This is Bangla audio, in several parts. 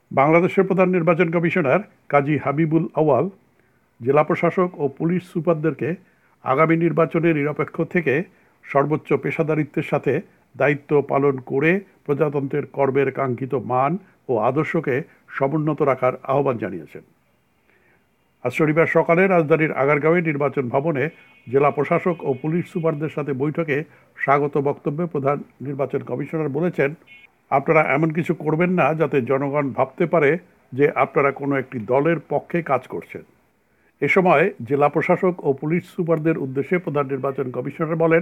বাংলাদেশের প্রধান নির্বাচন কমিশনার কাজী হাবিবুল আউয়াল জেলা প্রশাসক ও পুলিশ সুপারদেরকে আগামী নির্বাচনে নিরপেক্ষ থেকে সর্বোচ্চ পেশাদারিত্বের সাথে দায়িত্ব পালন করে প্রজাতন্ত্রের কর্মের কাঙ্ক্ষিত মান ও আদর্শকে সমুন্নত রাখার আহ্বান জানিয়েছেন। আজ শনিবার সকালে রাজধানীর আগারগাঁওয়ে নির্বাচন ভবনে জেলা প্রশাসক ও পুলিশ সুপারদের সাথে বৈঠকে স্বাগত বক্তব্যে প্রধান নির্বাচন কমিশনার বলেছেন, আপনারা এমন কিছু করবেন না যাতে জনগণ ভাবতে পারে যে আপনারা কোনো একটি দলের পক্ষে কাজ করছেন। এ সময় জেলা প্রশাসক ও পুলিশ সুপারদের উদ্দেশ্যে প্রধান নির্বাচন কমিশনার বলেন,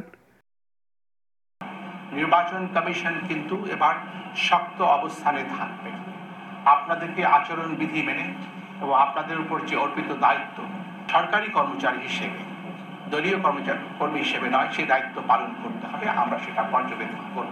নির্বাচন কমিশন কিন্তু এবার শক্ত অবস্থানে থাকবে। আপনাদেরকে আচরণ বিধি মেনে এবং আপনাদের উপর যে অর্পিত দায়িত্ব সরকারি কর্মচারী হিসেবে, দলীয় কর্মী হিসেবে নয়, সেই দায়িত্ব পালন করতে হবে। আমরা সেটা পর্যবেক্ষণ করব।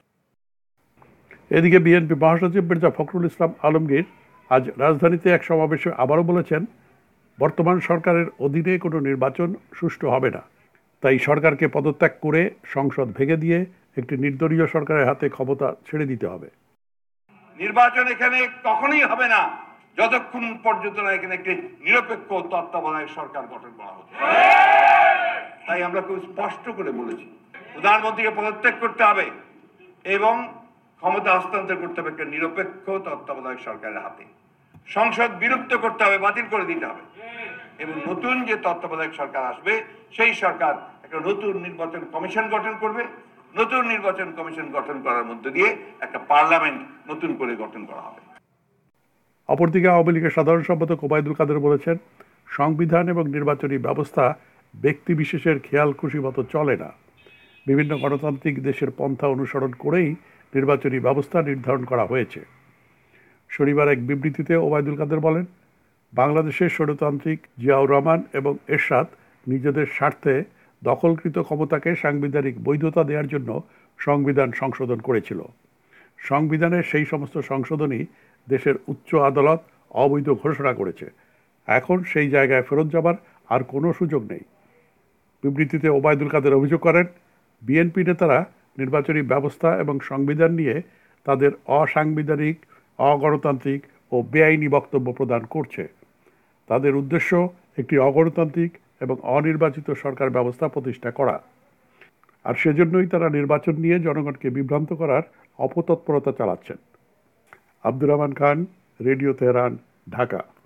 এদিকে বিএনপি মহাসচিব মির্জা ফখরুল ইসলাম আলমগীর আজ রাজধানীতে এক সমাবেশে আবারও বলেছেন, বর্তমান সরকারের অধীনে কোনো নির্বাচন সুষ্ঠু হবে না। তাই সরকারকে পদত্যাগ করে সংসদ ভেঙে দিয়ে একটি নির্দলীয় সরকারের হাতে ক্ষমতা ছেড়ে দিতে হবে। নির্বাচন এখানে কখনোই হবে না যতক্ষণ পর্যন্ত না এখানে একটি নিরপেক্ষ তত্ত্বাবধায়ক সরকার গঠন করা হচ্ছে। তাই আমরা খুব স্পষ্ট করে বলেছি, প্রধানমন্ত্রীকে পদত্যাগ করতে হবে এবং ক্ষমতা হস্তান্তর করতে হবে একটা নিরপেক্ষ তত্ত্বাবধায়ক সরকারের হাতে। সংসদ বিলুপ্ত করতে হবে, বাতিল করে দিতে হবে এবং নতুন যে তত্ত্বাবধায়ক সরকার আসবে সেই সরকার একটা নতুন নির্বাচন কমিশন গঠন করবে। নতুন নির্বাচন কমিশন গঠন করার মধ্য দিয়ে একটা পার্লামেন্ট নতুন করে গঠন করা হবে। অপরদিকে আওয়ামী লীগের সাধারণ সম্পাদক ওবায়দুল কাদের বলেছেন, সংবিধান এবং নির্বাচনী ব্যবস্থা ব্যক্তি বিশেষের খেয়াল খুশি মতো চলে না। বিভিন্ন গণতান্ত্রিক দেশের পন্থা অনুসরণ করেই নির্বাচনী ব্যবস্থা নির্ধারণ করা হয়েছে। শনিবার এক বিবৃতিতে ওবায়দুল কাদের বলেন, বাংলাদেশের স্বৈরতান্ত্রিক জিয়াউর রহমান এবং এরশাদ নিজেদের স্বার্থে দখলকৃত ক্ষমতাকে সাংবিধানিক বৈধতা দেওয়ার জন্য সংবিধান সংশোধন করেছিল। সংবিধানের সেই সমস্ত সংশোধনই দেশের উচ্চ আদালত অবৈধ ঘোষণা করেছে। এখন সেই জায়গায় ফেরত যাবার আর কোনো সুযোগ নেই। বিবৃতিতে ওবায়দুল কাদের অভিযোগ করেন, বিএনপি নেতারা নির্বাচনী ব্যবস্থা এবং সংবিধান নিয়ে তাদের অসাংবিধানিক, অগণতান্ত্রিক ও বেআইনি বক্তব্য প্রদান করছে। তাদের উদ্দেশ্য একটি অগণতান্ত্রিক এবং অনির্বাচিত সরকার ব্যবস্থা প্রতিষ্ঠা করা, আর সেজন্যই তারা নির্বাচন নিয়ে জনগণকে বিভ্রান্ত করার অপতৎপরতা চালাচ্ছেন। Abdur Rahman Khan, radio Tehran, Dhaka.